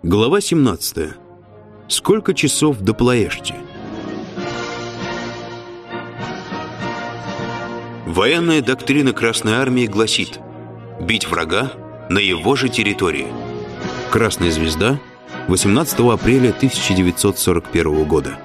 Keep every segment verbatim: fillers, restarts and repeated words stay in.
Глава семнадцатая. Сколько часов до Плоэшти? Военная доктрина Красной Армии гласит: бить врага на его же территории. Красная звезда, восемнадцатого апреля тысяча девятьсот сорок первого года.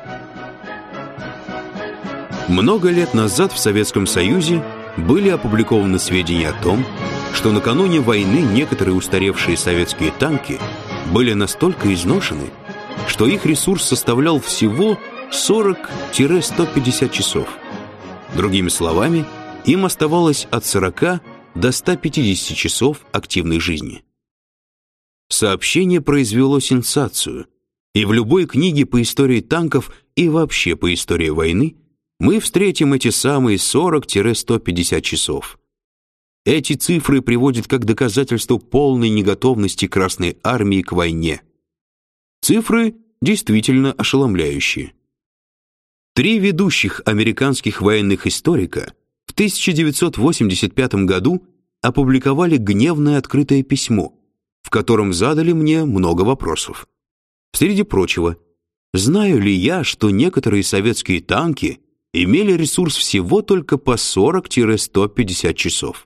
Много лет назад в Советском Союзе были опубликованы сведения о том, что накануне войны некоторые устаревшие советские танки были настолько изношены, что их ресурс составлял всего сорок - сто пятьдесят часов. Другими словами, им оставалось от сорока до ста пятидесяти часов активной жизни. Сообщение произвело сенсацию, и в любой книге по истории танков и вообще по истории войны мы встретим эти самые сорок - сто пятьдесят часов. Эти цифры приводят как доказательство полной неготовности Красной Армии к войне. Цифры действительно ошеломляющие. Три ведущих американских военных историка в тысяча девятьсот восемьдесят пятом году опубликовали гневное открытое письмо, в котором задали мне много вопросов. Среди прочего, знаю ли я, что некоторые советские танки имели ресурс всего только по сорок - сто пятьдесят часов?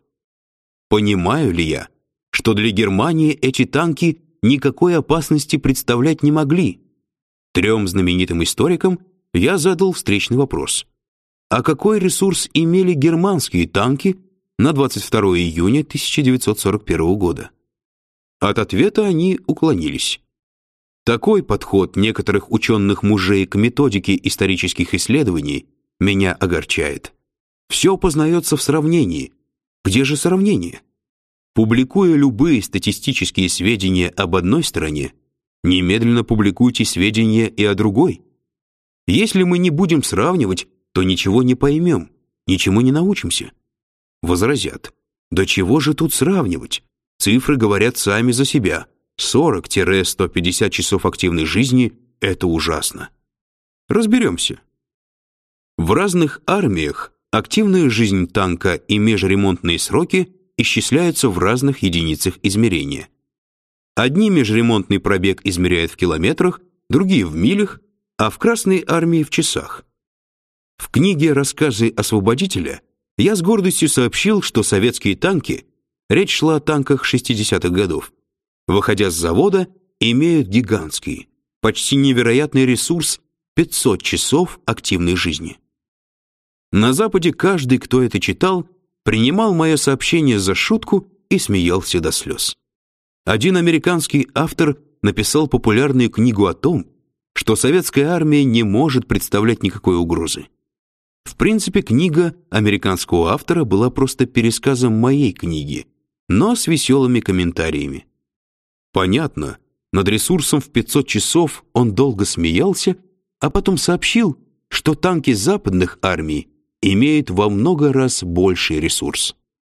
Понимаю ли я, что для Германии эти танки никакой опасности представлять не могли? Трем знаменитым историкам я задал встречный вопрос: а какой ресурс имели германские танки на двадцать второе июня тысяча девятьсот сорок первого года? От ответа они уклонились. Такой подход некоторых ученых мужей к методике исторических исследований меня огорчает. Все познается в сравнении. Где же сравнение? Публикуя любые статистические сведения об одной стране, немедленно публикуйте сведения и о другой. Если мы не будем сравнивать, то ничего не поймем, ничему не научимся. Возразят: да чего же тут сравнивать? Цифры говорят сами за себя. сорок - сто пятьдесят часов активной жизни – это ужасно. Разберемся. В разных армиях активная жизнь танка и межремонтные сроки исчисляются в разных единицах измерения. Одни межремонтный пробег измеряют в километрах, другие в милях, а в Красной Армии в часах. В книге «Рассказы освободителя» я с гордостью сообщил, что советские танки, речь шла о танках шестидесятых годов, выходя с завода, имеют гигантский, почти невероятный ресурс пятьсот часов активной жизни. На Западе каждый, кто это читал, принимал мое сообщение за шутку и смеялся до слез. Один американский автор написал популярную книгу о том, что советская армия не может представлять никакой угрозы. В принципе, книга американского автора была просто пересказом моей книги, но с веселыми комментариями. Понятно, над ресурсом в пятьсот часов он долго смеялся, а потом сообщил, что танки западных армий имеют во много раз больший ресурс.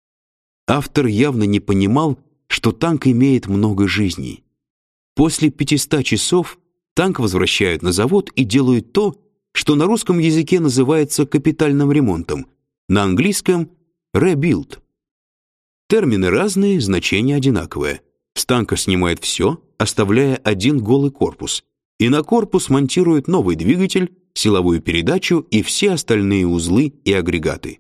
Автор явно не понимал, что танк имеет много жизней. После пятисот часов танк возвращают на завод и делают то, что на русском языке называется капитальным ремонтом, на английском rebuild. Термины разные, значение одинаковое. С танка снимают все, оставляя один голый корпус, и на корпус монтируют новый двигатель, силовую передачу и все остальные узлы и агрегаты.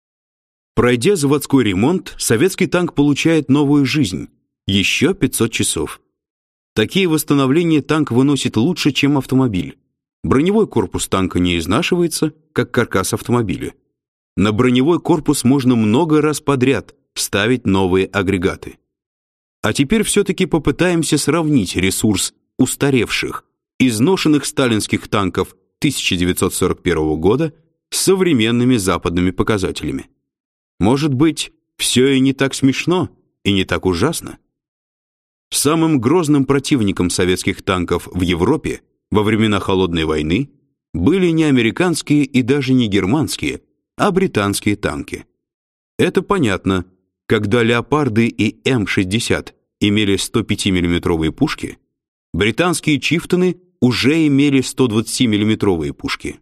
Пройдя заводской ремонт, советский танк получает новую жизнь, еще пятьсот часов. Такие восстановления танк выносит лучше, чем автомобиль. Броневой корпус танка не изнашивается, как каркас автомобиля. На броневой корпус можно много раз подряд ставить новые агрегаты. А теперь все-таки попытаемся сравнить ресурс устаревших, изношенных сталинских танков тысяча девятьсот сорок первого года с современными западными показателями. Может быть, все и не так смешно, и не так ужасно? Самым грозным противником советских танков в Европе во времена Холодной войны были не американские и даже не германские, а британские танки. Это понятно, когда «Леопарды» и Эм шестьдесят имели сто пятимиллиметровые пушки, британские «Чифтоны» уже имели сто двадцатимиллиметровые пушки.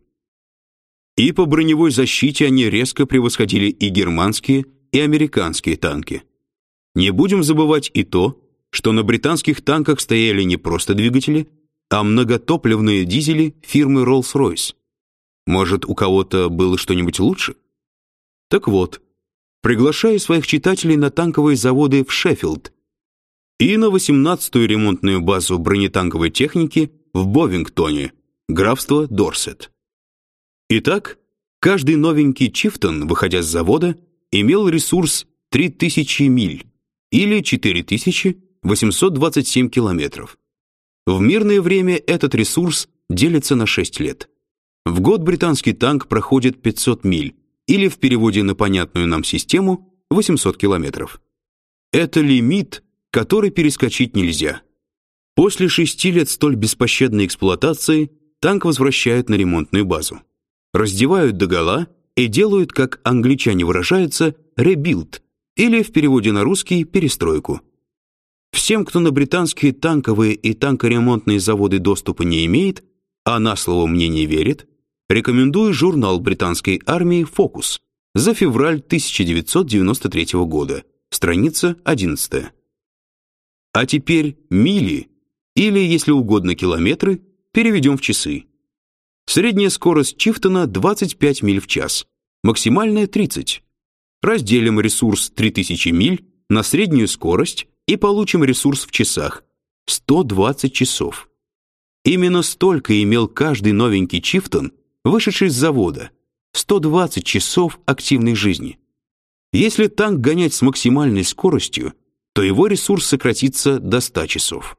И по броневой защите они резко превосходили и германские, и американские танки. Не будем забывать и то, что на британских танках стояли не просто двигатели, а многотопливные дизели фирмы Rolls-Royce. Может, у кого-то было что-нибудь лучше? Так вот, приглашаю своих читателей на танковые заводы в Шеффилд и на восемнадцатую ремонтную базу бронетанковой техники в Бовингтоне, графство Дорсет. Итак, каждый новенький Чифтон, выходя с завода, имел ресурс три тысячи миль или четыре тысячи восемьсот двадцать семь километров. В мирное время этот ресурс делится на шесть лет. В год британский танк проходит пятьсот миль, или в переводе на понятную нам систему восемьсот километров. Это лимит, который перескочить нельзя. После шести лет столь беспощадной эксплуатации танк возвращают на ремонтную базу. Раздевают догола и делают, как англичане выражаются, ребилд, или в переводе на русский перестройку. Всем, кто на британские танковые и танкоремонтные заводы доступа не имеет, а на слово мне не верит, рекомендую журнал британской армии «Фокус» за февраль тысяча девятьсот девяносто третьего года, страница одиннадцатая. А теперь мили, или, если угодно, километры, переведем в часы. Средняя скорость Чифтона двадцать пять миль в час, максимальная тридцать. Разделим ресурс три тысячи миль на среднюю скорость и получим ресурс в часах – сто двадцать часов. Именно столько имел каждый новенький Чифтон, вышедший с завода – сто двадцать часов активной жизни. Если танк гонять с максимальной скоростью, то его ресурс сократится до ста часов.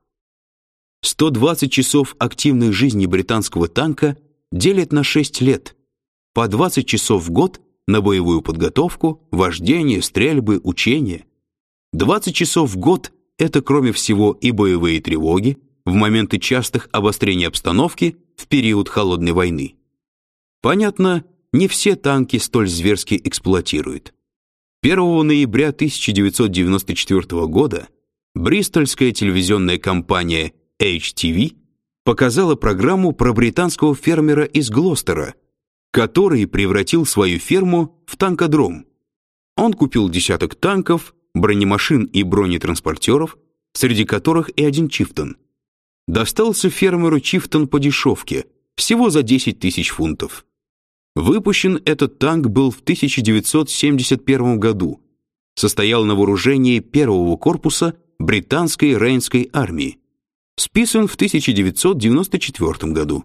сто двадцать часов активной жизни британского танка делят на шесть лет, по двадцать часов в год на боевую подготовку, вождение, стрельбы, учения. двадцать часов в год – это, кроме всего, и боевые тревоги в моменты частых обострений обстановки в период холодной войны. Понятно, не все танки столь зверски эксплуатируют. первого ноября тысяча девятьсот девяносто четвёртого года бристольская телевизионная компания эйч ти ви показала программу про британского фермера из Глостера, который превратил свою ферму в танкодром. Он купил десяток танков, бронемашин и бронетранспортеров, среди которых и один Чифтон. Достался фермеру Чифтон по дешевке, всего за десять тысяч фунтов. Выпущен этот танк был в тысяча девятьсот семьдесят первом году, состоял на вооружении первого корпуса британской Рейнской армии, списан в тысяча девятьсот девяносто четвёртом году.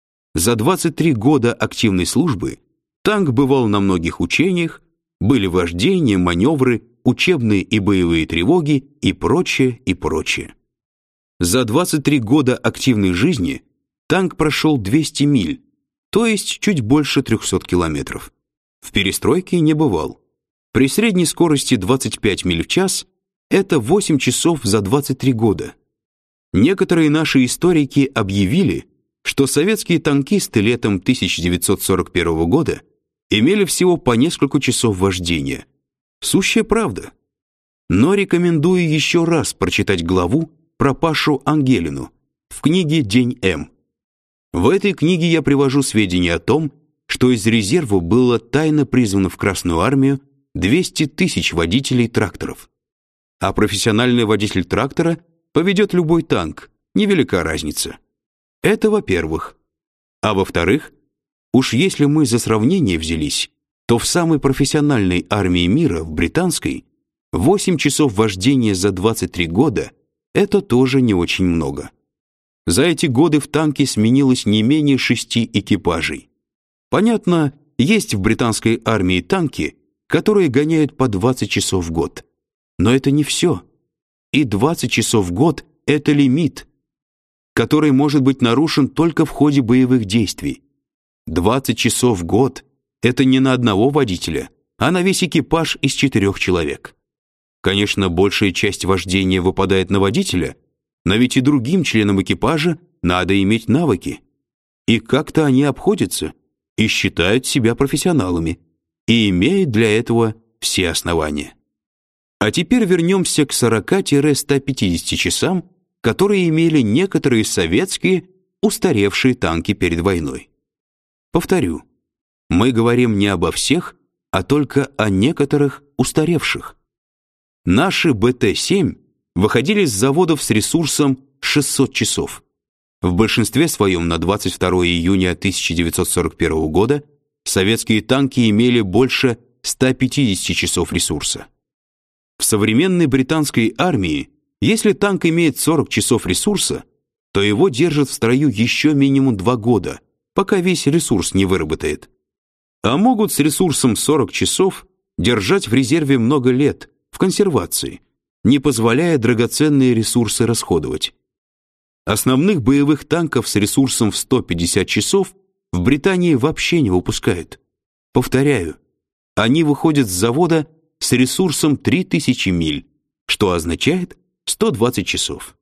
За двадцать три года активной службы танк бывал на многих учениях, были вождения, маневры, учебные и боевые тревоги и прочее, и прочее. За двадцать три года активной жизни танк прошел двести миль, то есть чуть больше трехсот километров. В перестройке не бывал. При средней скорости двадцать пять миль в час это восемь часов за двадцать три года. Некоторые наши историки объявили, что советские танкисты летом тысяча девятьсот сорок первого года имели всего по несколько часов вождения. Сущая правда. Но рекомендую еще раз прочитать главу про Пашу Ангелину в книге «День М». В этой книге я привожу сведения о том, что из резерва было тайно призвано в Красную армию двести тысяч водителей тракторов. А профессиональный водитель трактора поведет любой танк, невелика разница. Это во-первых. А во-вторых, уж если мы за сравнение взялись, то в самой профессиональной армии мира, в британской, восемь часов вождения за двадцать три года – это тоже не очень много. За эти годы в танке сменилось не менее шести экипажей. Понятно, есть в британской армии танки, которые гоняют по двадцать часов в год. Но это не все. И двадцать часов в год – это лимит, который может быть нарушен только в ходе боевых действий. двадцать часов в год – это не на одного водителя, а на весь экипаж из четырех человек. Конечно, большая часть вождения выпадает на водителя, но ведь и другим членам экипажа надо иметь навыки. И как-то они обходятся и считают себя профессионалами, и имеют для этого все основания. А теперь вернемся к сорока-ста пятидесяти часам, которые имели некоторые советские устаревшие танки перед войной. Повторю, мы говорим не обо всех, а только о некоторых устаревших. Наши бэ тэ семь выходили с заводов с ресурсом шестьсот часов. В большинстве своем на двадцать второе июня тысяча девятьсот сорок первого года советские танки имели больше ста пятидесяти часов ресурса. В современной британской армии, если танк имеет сорок часов ресурса, то его держат в строю еще минимум два года, пока весь ресурс не выработает. А могут с ресурсом сорок часов держать в резерве много лет, в консервации, не позволяя драгоценные ресурсы расходовать. Основных боевых танков с ресурсом в сто пятьдесят часов в Британии вообще не выпускают. Повторяю, они выходят с завода с ресурсом три тысячи миль, что означает сто двадцать часов.